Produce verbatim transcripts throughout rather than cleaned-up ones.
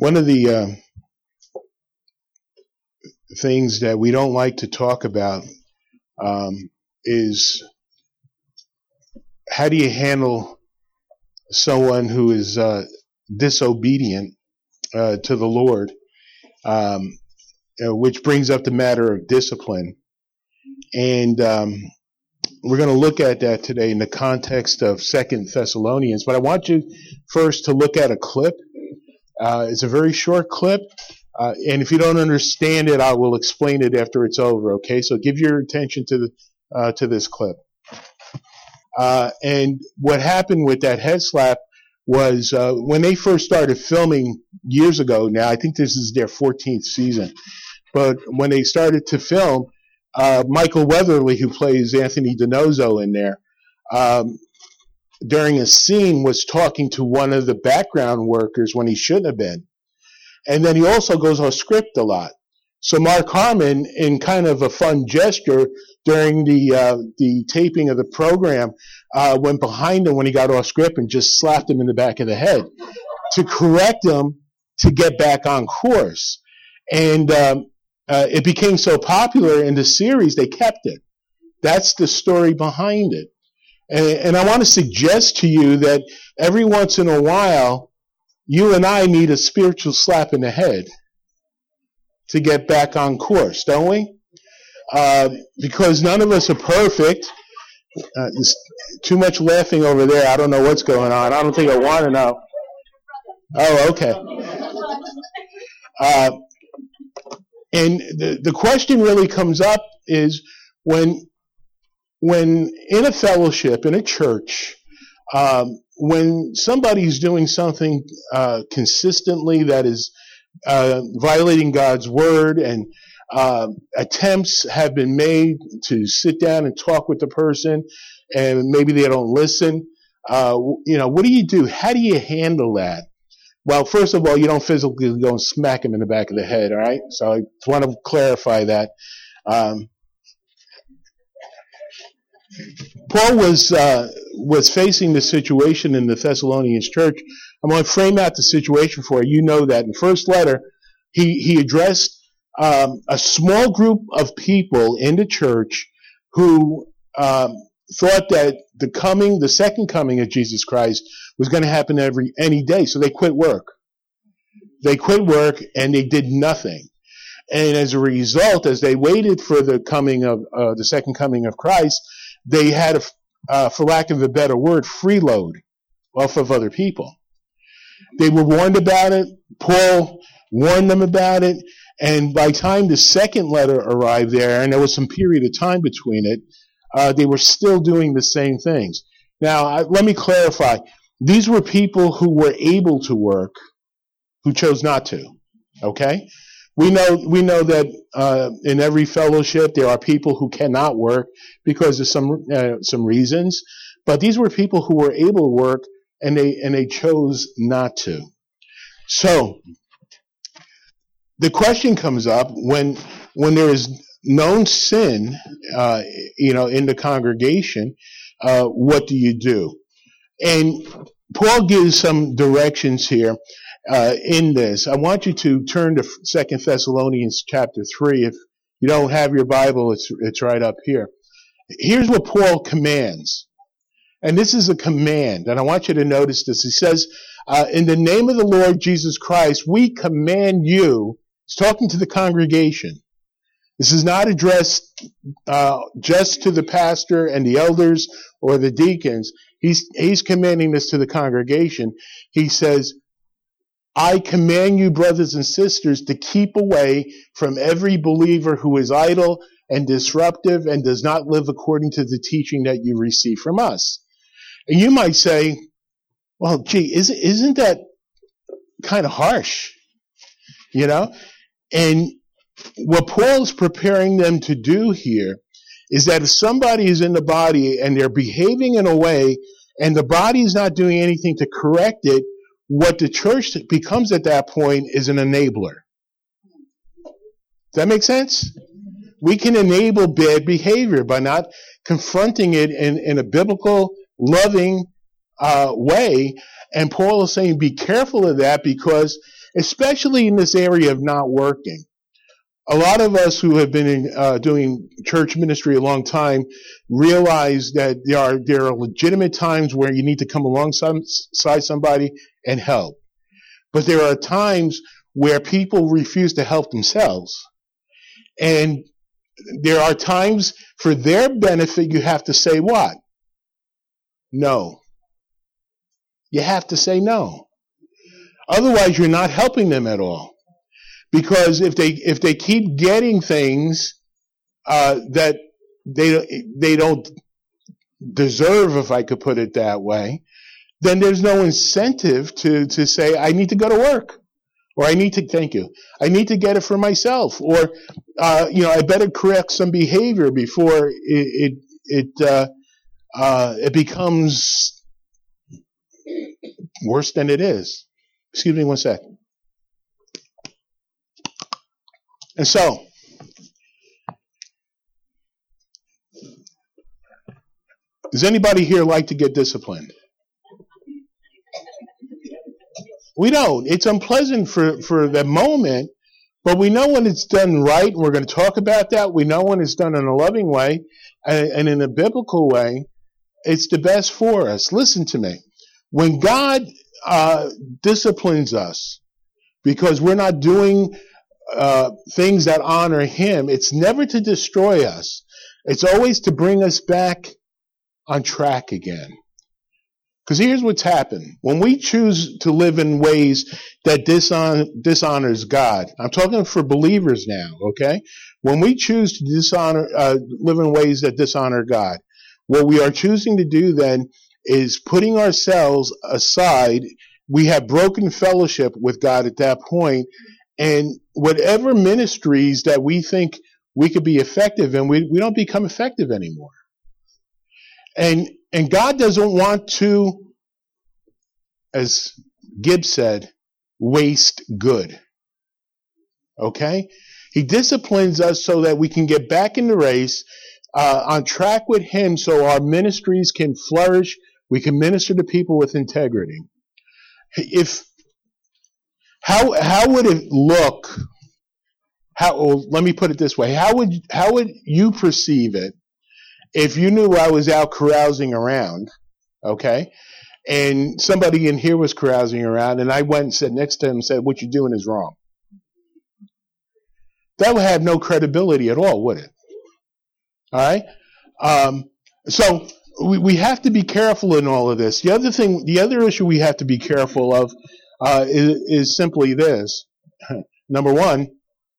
One of the uh, things that we don't like to talk about um, is how do you handle someone who is uh, disobedient uh, to the Lord, um, uh, which brings up the matter of discipline. And um, we're going to look at that today in the context of Second Thessalonians. But I want you first to look at a clip. Uh, it's a very short clip. Uh, and if you don't understand it, I will explain it after it's over, okay? So give your attention to the, uh, to this clip. Uh, and what happened with that head slap was, uh, when they first started filming years ago now, I think this is their fourteenth season, but when they started to film, uh, Michael Weatherly, who plays Anthony DiNozzo in there, um, during a scene was talking to one of the background workers when he shouldn't have been. And then he also goes off script a lot. So Mark Harmon, in kind of a fun gesture during the uh, the taping of the program, uh, went behind him when he got off script and just slapped him in the back of the head to correct him to get back on course. And um, uh, it became so popular in the series, they kept it. That's the story behind it. And, and I want to suggest to you that every once in a while, you and I need a spiritual slap in the head to get back on course, don't we? Uh, because none of us are perfect. Uh, there's too much laughing over there. I don't know what's going on. I don't think I want to know. Oh, okay. Uh, and the, the question really comes up is when, when in a fellowship, in a church, um, when somebody's doing something uh, consistently that is uh, violating God's word, and uh, attempts have been made to sit down and talk with the person, and maybe they don't listen, uh, you know, what do you do? How do you handle that? Well, first of all, you don't physically go and smack him in the back of the head, all right? So I just want to clarify that. Um, Paul was uh, was facing the situation in the Thessalonians church. I'm going to frame out the situation for you. You know that in the first letter, he he addressed um, a small group of people in the church who um, thought that the coming, the second coming of Jesus Christ was going to happen every any day. So they quit work. They quit work and they did nothing. And as a result, as they waited for the coming of uh, the second coming of Christ, they had, a, uh, for lack of a better word, freeload off of other people. They were warned about it. Paul warned them about it. And by the time the second letter arrived there, and there was some period of time between it, uh, they were still doing the same things. Now, I, let me clarify. These were people who were able to work, who chose not to. Okay? We know we know that uh, in every fellowship there are people who cannot work because of some uh, some reasons, but these were people who were able to work and they and they chose not to. So the question comes up when when there is known sin, uh, you know, in the congregation, uh, what do you do? And Paul gives some directions here. Uh, in this, I want you to turn to Second Thessalonians chapter three. If you don't have your Bible, it's it's right up here. Here's what Paul commands, and this is a command, and I want you to notice this. He says, uh, "In the name of the Lord Jesus Christ, we command you." He's talking to the congregation. This is not addressed uh, just to the pastor and the elders or the deacons. He's he's commanding this to the congregation. He says, I command you, brothers and sisters, to keep away from every believer who is idle and disruptive and does not live according to the teaching that you receive from us. And you might say, well, gee, isn't, isn't that kind of harsh? You know? And what Paul is preparing them to do here is that if somebody is in the body and they're behaving in a way and the body is not doing anything to correct it, what the church becomes at that point is an enabler. Does that make sense? We can enable bad behavior by not confronting it in, in a biblical, loving uh, way. And Paul is saying be careful of that, because especially in this area of not working. A lot of us who have been in, uh, doing church ministry a long time realize that there are there are legitimate times where you need to come alongside somebody and help. But there are times where people refuse to help themselves. And there are times for their benefit you have to say what? No. You have to say no. Otherwise you're not helping them at all. Because if they if they keep getting things uh, that they they don't deserve, if I could put it that way, then there's no incentive to to say I need to go to work, or I need to thank you, I need to get it for myself, or uh, you know I better correct some behavior before it it it, uh, uh, it becomes worse than it is. Excuse me one sec. And so, does anybody here like to get disciplined? We don't. It's unpleasant for, for the moment, but we know when it's done right, and we're going to talk about that. We know when it's done in a loving way and, and in a biblical way, it's the best for us. Listen to me. When God uh, disciplines us because we're not doing Uh, things that honor him, it's never to destroy us. It's always to bring us back on track again. Because here's what's happened. When we choose to live in ways that dishon- dishonors God, I'm talking for believers now, okay? When we choose to dishonor, uh, live in ways that dishonor God, what we are choosing to do then is putting ourselves aside. We have broken fellowship with God at that point. And whatever ministries that we think we could be effective in, we, we don't become effective anymore. And and God doesn't want to, as Gibbs said, waste good. Okay? He disciplines us so that we can get back in the race, uh, on track with him, so our ministries can flourish. We can minister to people with integrity. If How how would it look? How well, let me put it this way: How would how would you perceive it if you knew I was out carousing around, okay, and somebody in here was carousing around, and I went and sat next to him and said, "What you're doing is wrong"? That would have no credibility at all, would it? All right. Um, so we we have to be careful in all of this. The other thing, the other issue we have to be careful of. Uh, is, is simply this. Number one,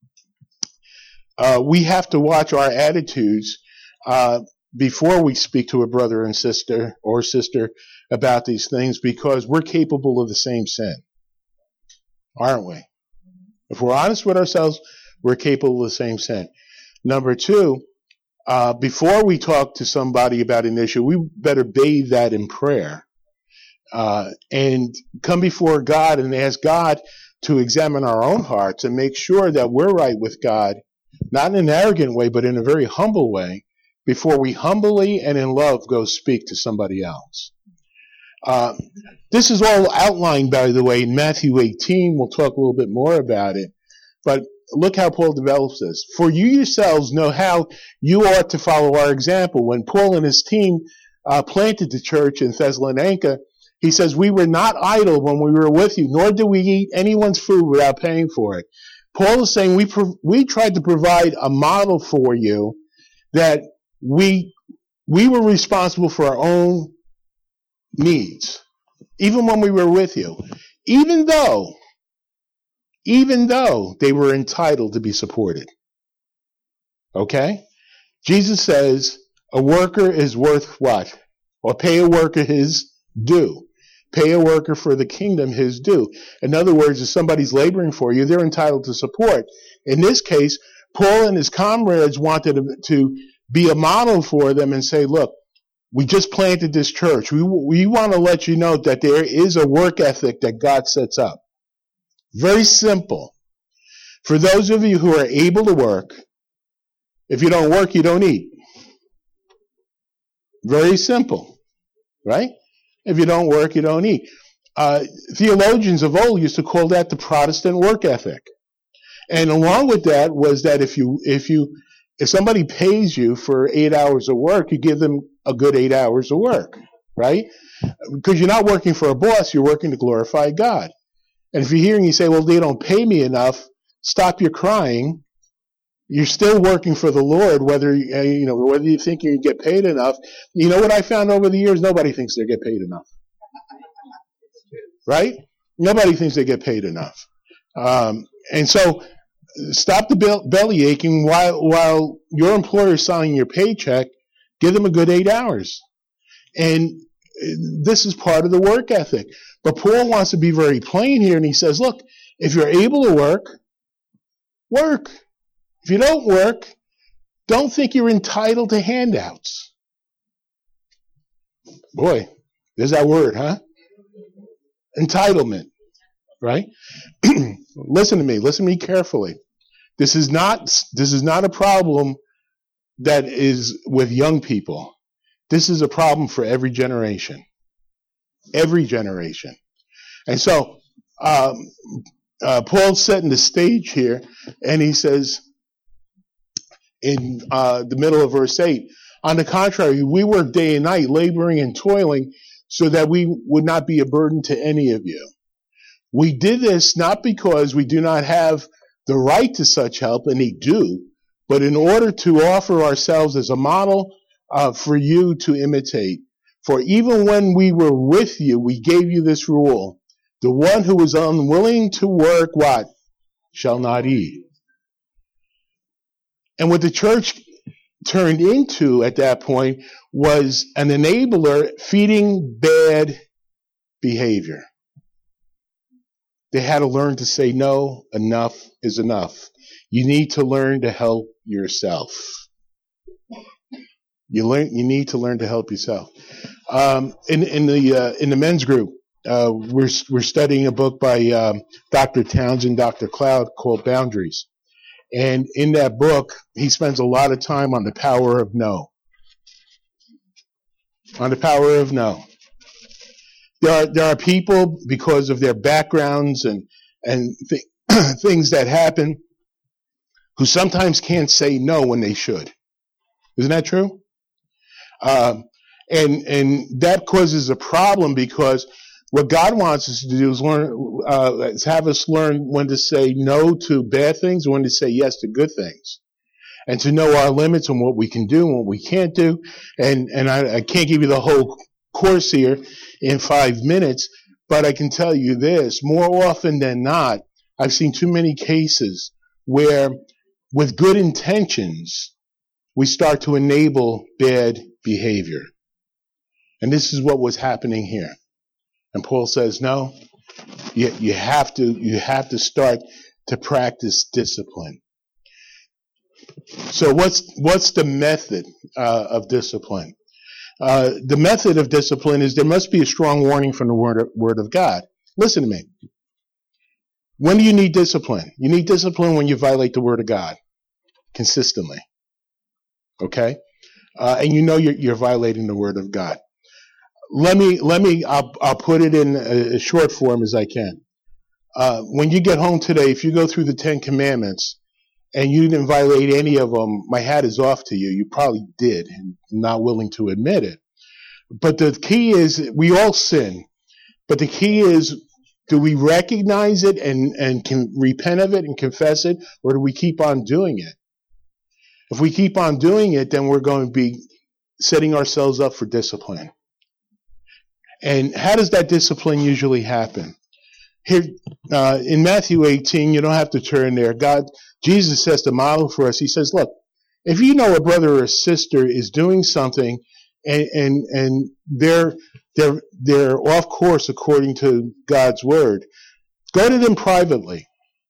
uh, we have to watch our attitudes uh, before we speak to a brother and sister or sister about these things, because we're capable of the same sin, aren't we? If we're honest with ourselves, we're capable of the same sin. Number two, uh, before we talk to somebody about an issue, we better bathe that in prayer. Uh, and come before God and ask God to examine our own hearts and make sure that we're right with God, not in an arrogant way, but in a very humble way, before we humbly and in love go speak to somebody else. Uh, this is all outlined, by the way, in Matthew eighteen. We'll talk a little bit more about it. But look how Paul develops this. For you yourselves know how you ought to follow our example. When Paul and his team uh, planted the church in Thessalonica, he says, we were not idle when we were with you, nor did we eat anyone's food without paying for it. Paul is saying we pro- we tried to provide a model for you that we we were responsible for our own needs, even when we were with you, even though, even though they were entitled to be supported. Okay? Jesus says a worker is worth what? Or pay a worker his due. Pay a worker for the kingdom his due. In other words, if somebody's laboring for you, they're entitled to support. In this case, Paul and his comrades wanted to be a model for them and say, look, we just planted this church. We, we want to let you know that there is a work ethic that God sets up. Very simple. For those of you who are able to work, if you don't work, you don't eat. Very simple, right? If you don't work, you don't eat. uh, theologians of old used to call that the Protestant work ethic. And along with that was that if you, if you, if somebody pays you for eight hours of work, you give them a good eight hours of work, right? Because you're not working for a boss, you're working to glorify God. And if you're hearing you say, well, they don't pay me enough, stop your crying. You're still working for the Lord, whether, you know, whether you think you get paid enough. You know what I found over the years? Nobody thinks they get paid enough. Right? Nobody thinks they get paid enough. Um, and so, stop the be- belly aching while, while your employer is signing your paycheck. Give them a good eight hours. And this is part of the work ethic. But Paul wants to be very plain here, and he says, look, if you're able to work, work. If you don't work, don't think you're entitled to handouts. Boy, there's that word, huh? Entitlement, right? Listen to me. Listen to me carefully. This is not, this is not a problem that is with young people. This is a problem for every generation. Every generation. And so, um, uh, Paul's setting the stage here, and he says in uh, the middle of verse eight, on the contrary, we work day and night, laboring and toiling, so that we would not be a burden to any of you. We did this not because we do not have the right to such help, and they do, but in order to offer ourselves as a model uh, for you to imitate. For even when we were with you, we gave you this rule. The one who is unwilling to work, what? Shall not eat. And what the church turned into at that point was an enabler feeding bad behavior. They had to learn to say no, enough is enough. You need to learn to help yourself. You learn. You need to learn to help yourself. Um, in, in the uh, in the men's group, uh, we're we're studying a book by um, Doctor Townsend, Doctor Cloud, called Boundaries. And in that book, he spends a lot of time on the power of no. On the power of no. There are there are people, because of their backgrounds and and th- things that happen, who sometimes can't say no when they should. Isn't that true? Um, and and that causes a problem, because what God wants us to do is learn, uh, is have us learn when to say no to bad things and when to say yes to good things, and to know our limits and what we can do and what we can't do. And and I, I can't give you the whole course here in five minutes, but I can tell you this: more often than not, I've seen too many cases where, with good intentions, we start to enable bad behavior. And this is what was happening here. And Paul says, no, you, you have to, you have to start to practice discipline. So what's, what's the method uh, of discipline? Uh, the method of discipline is there must be a strong warning from the word of, word of God. Listen to me. When do you need discipline? You need discipline when you violate the word of God consistently. Okay? Uh, and you know you're, you're violating the word of God. Let me, let me, I'll, I'll put it in a short form as I can. Uh, when you get home today, if you go through the Ten Commandments and you didn't violate any of them, my hat is off to you. You probably did, and not willing to admit it. But the key is, we all sin. But the key is, do we recognize it and, and can repent of it and confess it, or do we keep on doing it? If we keep on doing it, then we're going to be setting ourselves up for discipline. And how does that discipline usually happen? Here, uh, in Matthew eighteen, you don't have to turn there. God, Jesus sets the model for us. He says, look, if you know a brother or a sister is doing something and, and, and they're, they're, they're off course according to God's word, go to them privately.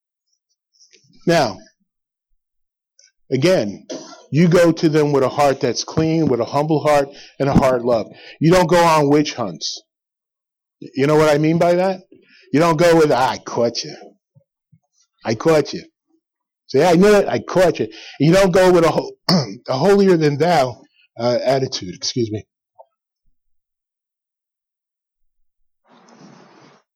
Now, again, you go to them with a heart that's clean, with a humble heart and a heart love. You don't go on witch hunts. You know what I mean by that? You don't go with, ah, I caught you. I caught you. Say, I knew it, I caught you. You don't go with a, ho- a holier than thou uh, attitude. Excuse me.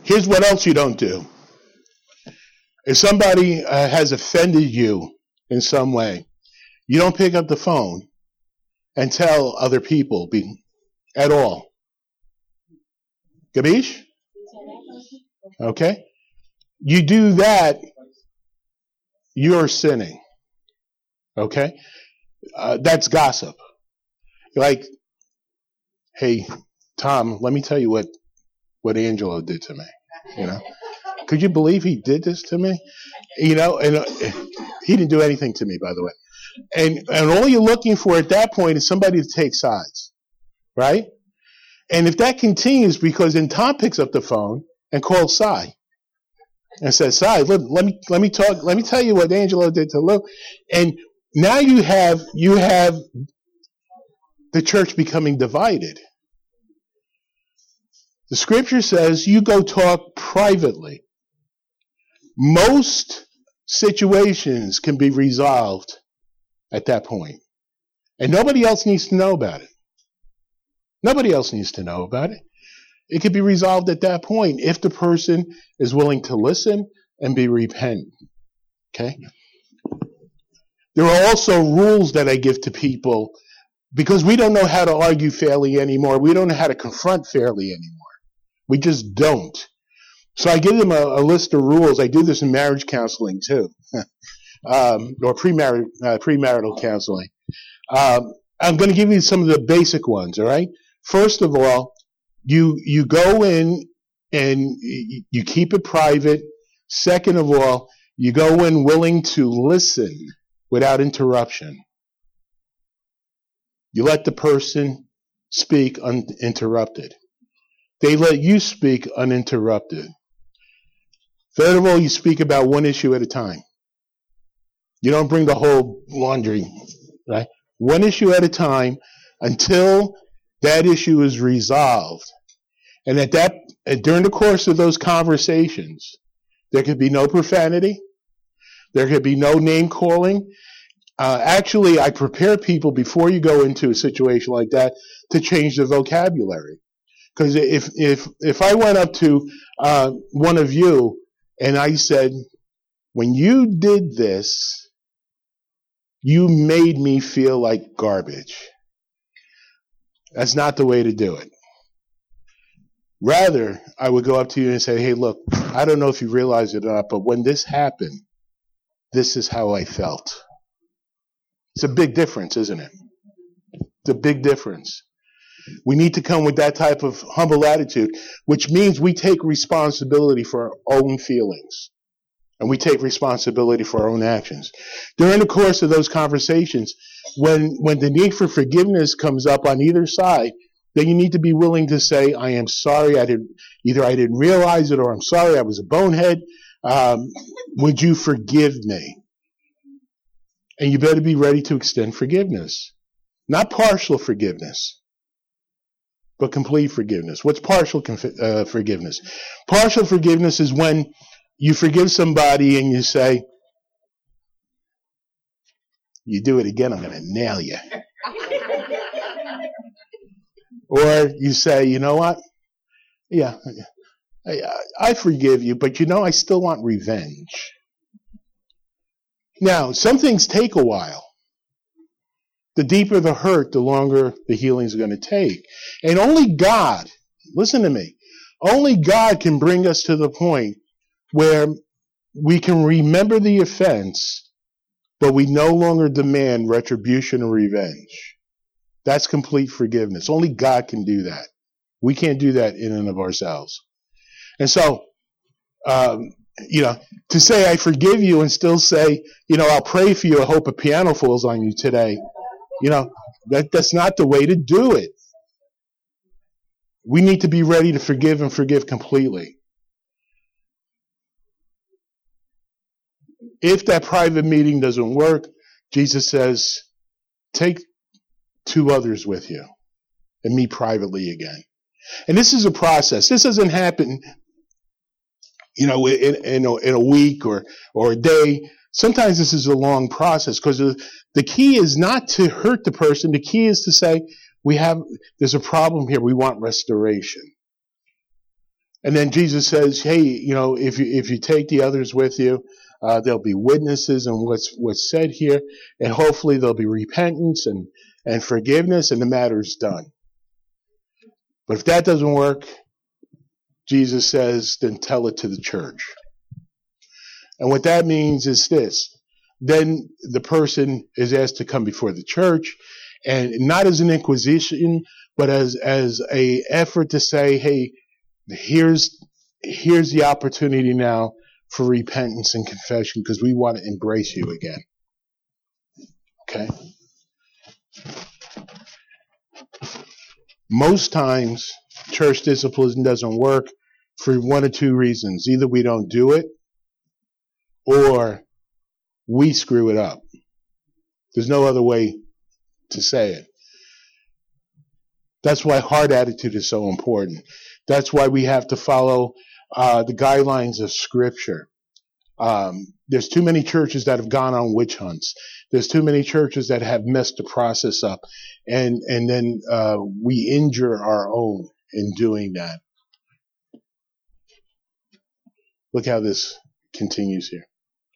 Here's what else you don't do. If somebody uh, has offended you in some way, you don't pick up the phone and tell other people be, at all. Gabish? Okay? You do that, you're sinning. Okay? Uh, that's gossip. Like, hey, Tom, let me tell you what, what Angelo did to me. You know? Could you believe he did this to me? You know, and uh, he didn't do anything to me, by the way. And and all you're looking for at that point is somebody to take sides, right? And if that continues, because then Tom picks up the phone and calls Cy and says, Cy, let, let me let me talk, let me tell you what Angelo did to Lou. And now you have you have the church becoming divided. The scripture says you go talk privately. Most situations can be resolved at that point. And nobody else needs to know about it. Nobody else needs to know about it. It can be resolved at that point if the person is willing to listen and be repentant. Okay? There are also rules that I give to people because we don't know how to argue fairly anymore. We don't know how to confront fairly anymore. We just don't. So I give them a, a list of rules. I do this in marriage counseling too, um, or premarital, uh, premarital counseling. Um, I'm going to give you some of the basic ones. All right. First of all, you you go in and you keep it private. Second of all, you go in willing to listen without interruption. You let the person speak uninterrupted. They let you speak uninterrupted. Third of all, you speak about one issue at a time. You don't bring the whole laundry, right? One issue at a time until that issue is resolved. And at that, during the course of those conversations, there could be no profanity. There could be no name calling. Uh, actually, I prepare people before you go into a situation like that to change the vocabulary. Because if if if I went up to uh, one of you and I said, when you did this, you made me feel like garbage. That's not the way to do it. Rather, I would go up to you and say, hey, look, I don't know if you realize it or not, but when this happened, this is how I felt. It's a big difference, isn't it? It's a big difference. We need to come with that type of humble attitude, which means we take responsibility for our own feelings. And we take responsibility for our own actions. During the course of those conversations, when, when the need for forgiveness comes up on either side, then you need to be willing to say, I am sorry, I didn't, either I didn't realize it or I'm sorry, I was a bonehead. Um, would you forgive me? And you better be ready to extend forgiveness. Not partial forgiveness, but complete forgiveness. What's partial conf- uh, forgiveness? Partial forgiveness is when you forgive somebody and you say, you do it again, I'm going to nail you. Or you say, you know what? Yeah, I, I forgive you, but you know I still want revenge. Now, some things take a while. The deeper the hurt, the longer the healing is going to take. And only God, listen to me, only God can bring us to the point where we can remember the offense, but we no longer demand retribution or revenge. That's complete forgiveness. Only God can do that. We can't do that in and of ourselves. And so, um, you know, to say I forgive you and still say, you know, I'll pray for you, I hope a piano falls on you today. You know, that, that's not the way to do it. We need to be ready to forgive and forgive completely. If that private meeting doesn't work, Jesus says, take two others with you and meet privately again. And this is a process. This doesn't happen, you know, in, in, a, in a week or, or a day. Sometimes this is a long process because the key is not to hurt the person. The key is to say, we have, there's a problem here. We want restoration. And then Jesus says, hey, you know, if you, if you take the others with you, uh, there'll be witnesses and what's, what's said here. And hopefully there'll be repentance and, and forgiveness and the matter's done. But if that doesn't work, Jesus says, then tell it to the church. And what that means is this. Then the person is asked to come before the church, and not as an inquisition, but as, as a effort to say, hey, here's, here's the opportunity now for repentance and confession because we want to embrace you again. Okay? Most times, church discipline doesn't work for one or two reasons. Either we don't do it, or we screw it up. There's no other way to say it. That's why heart attitude is so important. That's why we have to follow uh, the guidelines of Scripture. Um, there's too many churches that have gone on witch hunts. There's too many churches that have messed the process up, and and then uh, we injure our own in doing that. Look how this continues here.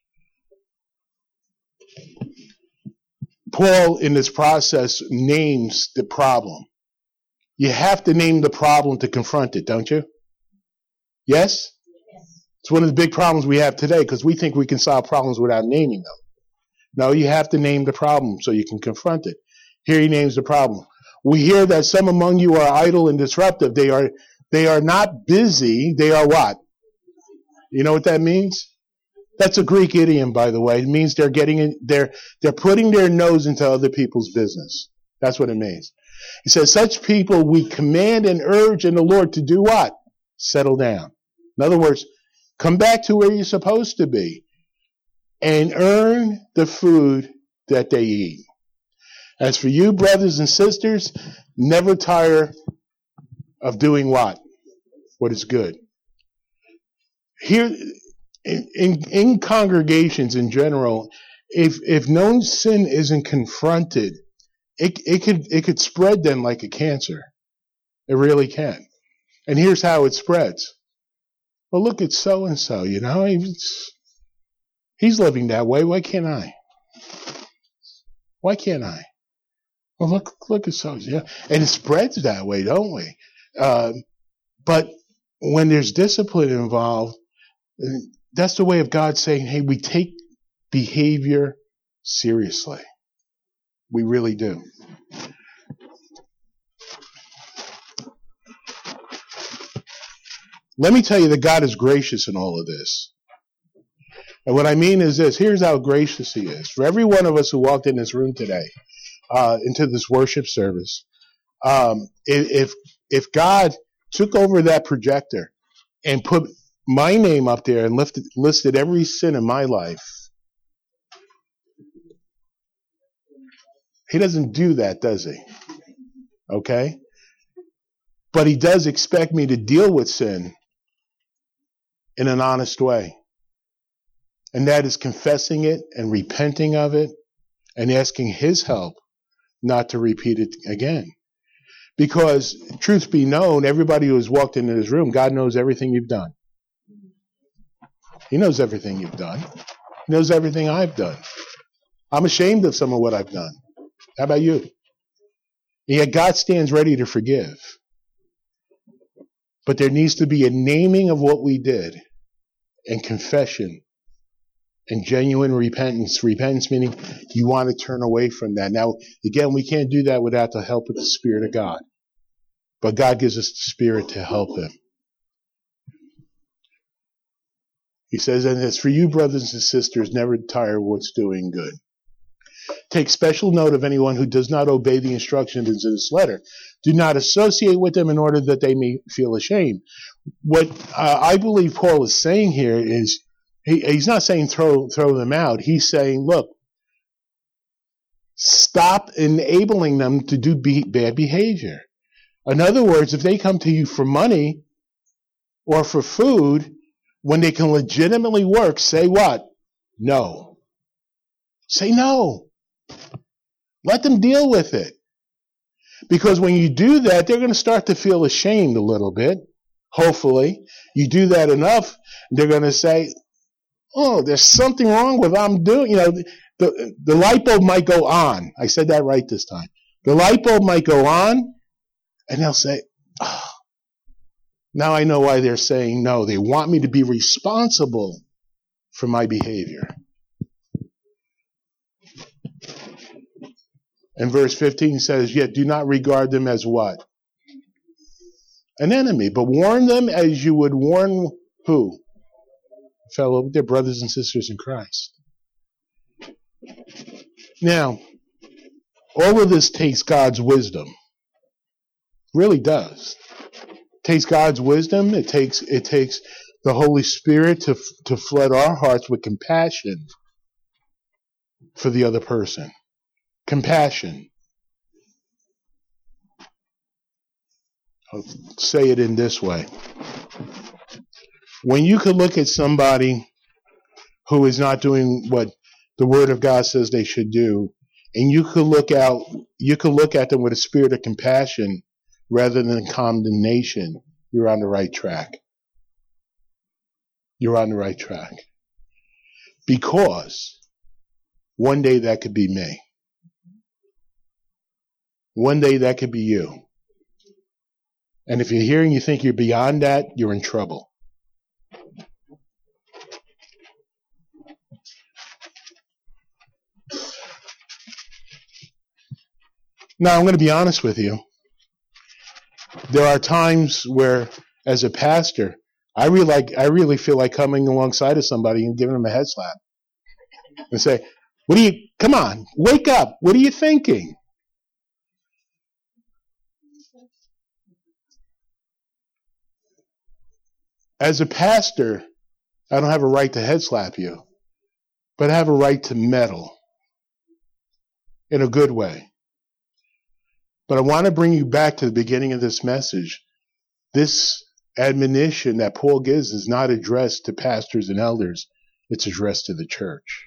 Paul, in this process, names the problem. You have to name the problem to confront it, don't you? Yes? Yes. It's one of the big problems we have today because we think we can solve problems without naming them. No, you have to name the problem so you can confront it. Here he names the problem. We hear that some among you are idle and disruptive. They are, they are not busy. They are what? You know what that means? That's a Greek idiom, by the way. It means they're getting in, they're, they're putting their nose into other people's business. That's what it means. He says, such people we command and urge in the Lord to do what? Settle down. In other words, come back to where you're supposed to be and earn the food that they eat. As for you, brothers and sisters, never tire of doing what? What is good. Here, in, in, in congregations in general, if, if known sin isn't confronted, It, it could, it could spread then like a cancer. It really can. And here's how it spreads. Well, look at so and so, you know, he's, he's living that way. Why can't I? Why can't I? Well, look, look at so, yeah. And it spreads that way, don't we? Uh, but when there's discipline involved, that's the way of God saying, hey, we take behavior seriously. We really do. Let me tell you that God is gracious in all of this. And what I mean is this. Here's how gracious he is. For every one of us who walked in this room today, uh, into this worship service, um, if, if God took over that projector and put my name up there and lifted, listed every sin in my life, he doesn't do that, does he? Okay? But he does expect me to deal with sin in an honest way. And that is confessing it and repenting of it and asking his help not to repeat it again. Because, truth be known, everybody who has walked into this room, God knows everything you've done. He knows everything you've done. He knows everything I've done. I'm ashamed of some of what I've done. How about you? And yet God stands ready to forgive. But there needs to be a naming of what we did and confession and genuine repentance. Repentance meaning you want to turn away from that. Now, again, we can't do that without the help of the Spirit of God. But God gives us the Spirit to help him. He says, and as for you, brothers and sisters, never tire of what's doing good. Take special note of anyone who does not obey the instructions in this letter. Do not associate with them in order that they may feel ashamed. What uh, I believe Paul is saying here is, he, he's not saying throw throw them out. He's saying, look, stop enabling them to do be, bad behavior. In other words, if they come to you for money or for food, when they can legitimately work, say what? No. Say no. Let them deal with it. Because when you do that, they're going to start to feel ashamed a little bit. hopefully. You do that enough, they're going to say, oh, there's something wrong with what I'm doing. You know, the, the light bulb might go on. I said that right this time. The light bulb might go on, and they'll say, oh, now I know why they're saying no. They want me to be responsible for my behavior. And verse fifteen says, yet do not regard them as what? An enemy, but warn them as you would warn who? Fellow, their brothers and sisters in Christ. Now, all of this takes God's wisdom. Really does. It takes God's wisdom. It takes it takes the Holy Spirit to to flood our hearts with compassion for the other person. Compassion. I'll say it in this way. When you could look at somebody who is not doing what the Word of God says they should do, and you could look out, you could look at them with a spirit of compassion rather than condemnation, you're on the right track. You're on the right track. Because one day that could be me. One day that could be you. And if you're here and you think you're beyond that, you're in trouble. Now, I'm going to be honest with you. There are times where, as a pastor, I really like, I really feel like coming alongside of somebody and giving them a head slap and say, "What do you? Come on, wake up! What are you thinking?" As a pastor, I don't have a right to head slap you, but I have a right to meddle in a good way. But I want to bring you back to the beginning of this message. This admonition that Paul gives is not addressed to pastors and elders. It's addressed to the church.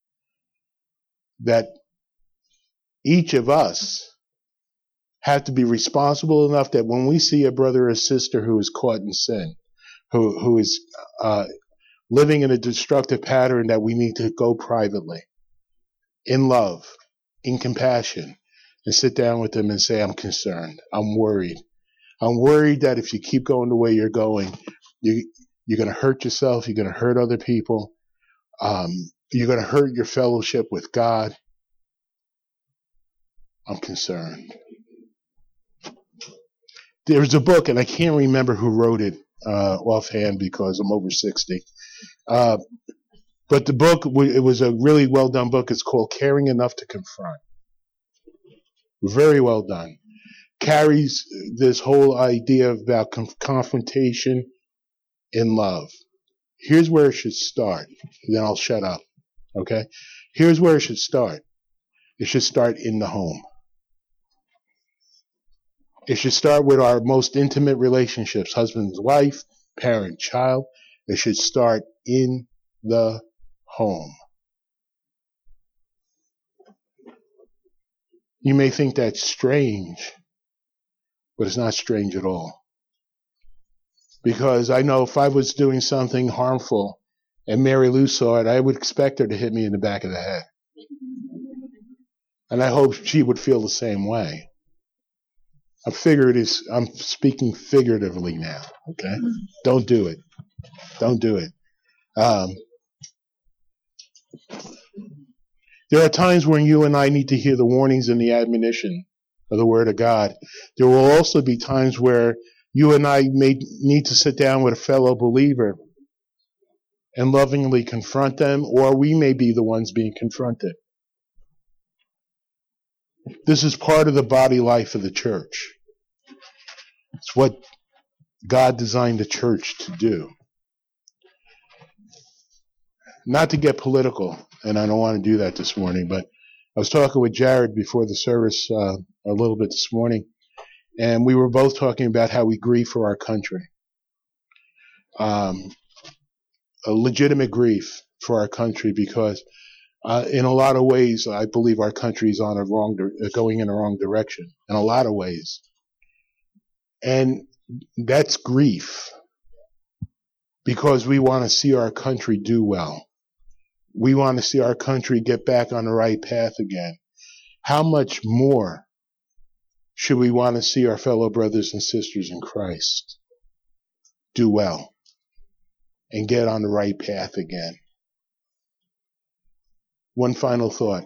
That each of us have to be responsible enough that when we see a brother or sister who is caught in sin, who who is uh, living in a destructive pattern, that we need to go privately, in love, in compassion, and sit down with them and say, I'm concerned. I'm worried. I'm worried that if you keep going the way you're going, you, you're going to hurt yourself. You're going to hurt other people. Um, you're going to hurt your fellowship with God. I'm concerned. There's a book, and I can't remember who wrote it uh, offhand because I'm over sixty. Uh, but the book, it was a really well done book. It's called Caring Enough to Confront. Very well done. Carries this whole idea about conf- confrontation in love. Here's where it should start. Then I'll shut up. Okay? Here's where it should start. It should start in the home. It should start with our most intimate relationships, husband, wife, parent, child. It should start in the home. You may think that's strange, but it's not strange at all. Because I know if I was doing something harmful and Mary Lou saw it, I would expect her to hit me in the back of the head. And I hope she would feel the same way. I'm figurative, I'm speaking figuratively now, okay? Don't do it. Don't do it. Um, there are times when you and I need to hear the warnings and the admonition of the Word of God. There will also be times where you and I may need to sit down with a fellow believer and lovingly confront them, or we may be the ones being confronted. This is part of the body life of the church. It's what God designed the church to do. Not to get political, and I don't want to do that this morning, but I was talking with Jared before the service uh, a little bit this morning, and we were both talking about how we grieve for our country. Um, a legitimate grief for our country, because uh, in a lot of ways, I believe our country is on a wrong, di- going in a wrong direction. In a lot of ways. And that's grief. because we want to see our country do well. We want to see our country get back on the right path again. How much more should we want to see our fellow brothers and sisters in Christ do well and get on the right path again? One final thought.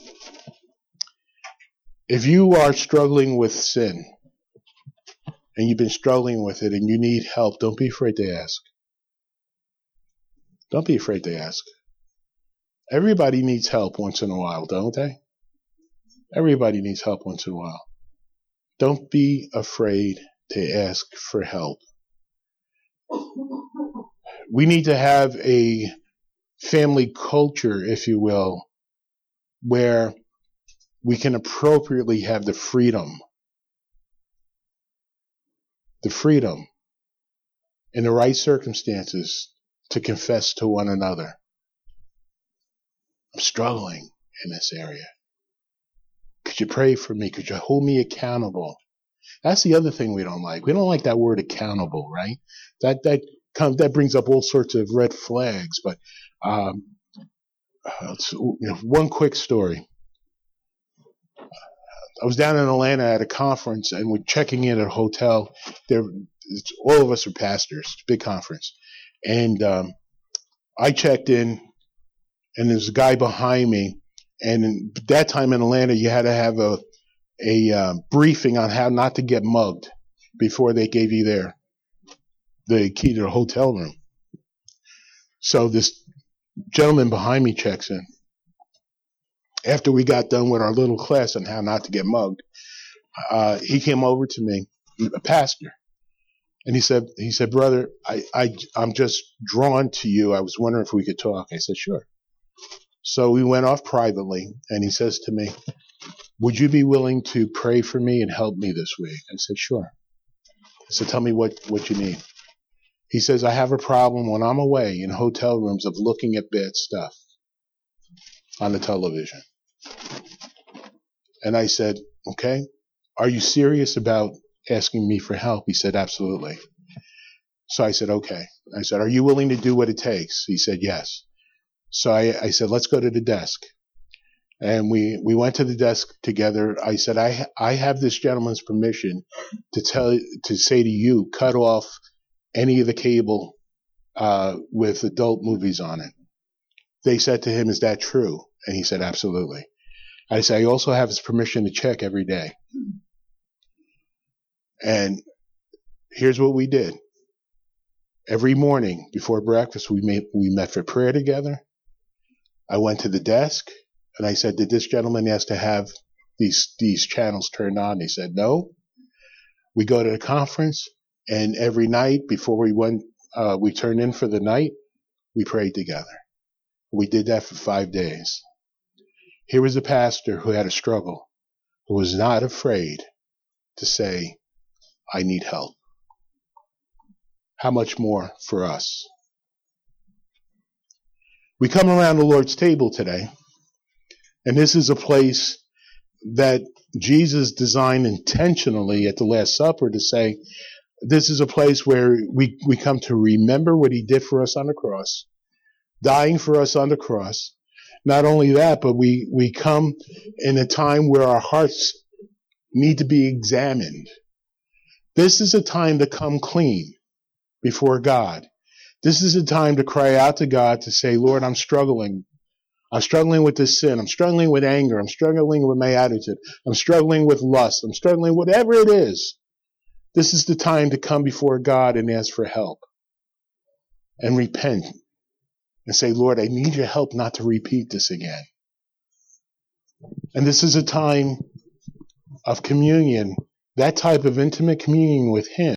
If you are struggling with sin and you've been struggling with it and you need help, don't be afraid to ask. Don't be afraid to ask. Everybody needs help once in a while, don't they? Everybody needs help once in a while. Don't be afraid to ask for help. We need to have a family culture, if you will, where we can appropriately have the freedom, the freedom in the right circumstances to confess to one another. I'm struggling in this area. Could you pray for me? Could you hold me accountable? That's the other thing we don't like. We don't like that word accountable, right? That that comes, that brings up all sorts of red flags. But um, you know, one quick story. I was down in Atlanta at a conference, and we're checking in at a hotel. There, it's, all of us are pastors. It's a big conference, and um, I checked in, and there's a guy behind me. And in that time in Atlanta, you had to have a a uh, briefing on how not to get mugged before they gave you their the key to the hotel room. So this gentleman behind me checks in. After we got done with our little class on how not to get mugged, uh, he came over to me, a pastor, and he said, he said, brother, I, I, I'm just drawn to you. I was wondering if we could talk. I said, sure. So we went off privately, and he says to me, would you be willing to pray for me and help me this week? I said, sure. I said, tell me what, what you need. He says, I have a problem when I'm away in hotel rooms of looking at bad stuff on the television. And I said, okay, are you serious about asking me for help? He said, absolutely. So I said, okay. I said, are you willing to do what it takes? He said, yes. So I, I said, let's go to the desk. And we, we went to the desk together. I said, I, I have this gentleman's permission to tell, to say to you, cut off any of the cable, uh, with adult movies on it. They said to him, is that true? And he said, absolutely. I said, I also have his permission to check every day. And here's what we did. Every morning before breakfast, we made, we met for prayer together. I went to the desk and I said, did this gentleman ask to have these, these channels turned on? He said, no. We go to the conference, and every night before we went, uh, we turned in for the night, we prayed together. We did that for five days. Here was a pastor who had a struggle, who was not afraid to say, I need help. How much more for us? We come around the Lord's table today, and this is a place that Jesus designed intentionally at the Last Supper to say, this is a place where we, we come to remember what he did for us on the cross, dying for us on the cross. Not only that, but we, we come in a time where our hearts need to be examined. This is a time to come clean before God. This is a time to cry out to God to say, Lord, I'm struggling. I'm struggling with this sin. I'm struggling with anger. I'm struggling with my attitude. I'm struggling with lust. I'm struggling with whatever it is. This is the time to come before God and ask for help and repent and say, Lord, I need your help not to repeat this again. And this is a time of communion, that type of intimate communion with him.